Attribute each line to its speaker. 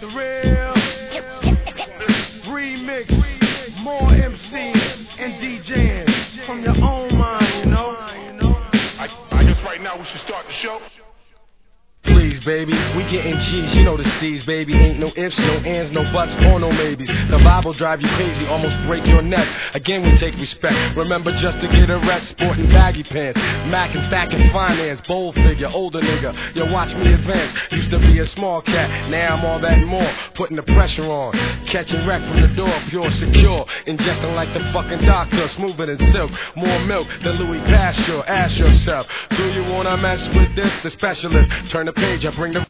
Speaker 1: The real remix, more MCs and DJing from your own mind, you know.
Speaker 2: I guess right now we should start the show.
Speaker 3: Please, baby, we getting G's, you know the C's, baby. Ain't no ifs, no ands, no buts, or no maybes. The Bible drive you crazy, almost break your neck. Again, we take respect. Remember just to get a rep, sporting baggy pants. Mac and stacking finance, bold figure, older nigga. Yo, watch me advance. Used to be a small cat, now I'm all that and more. Putting the pressure on, catching wreck from the door, pure, secure. Injecting like the fucking doctor, smoother than silk. More milk than Louis Pasteur. Ask yourself, do you wanna mess with this? The specialist, turn the page, I bring the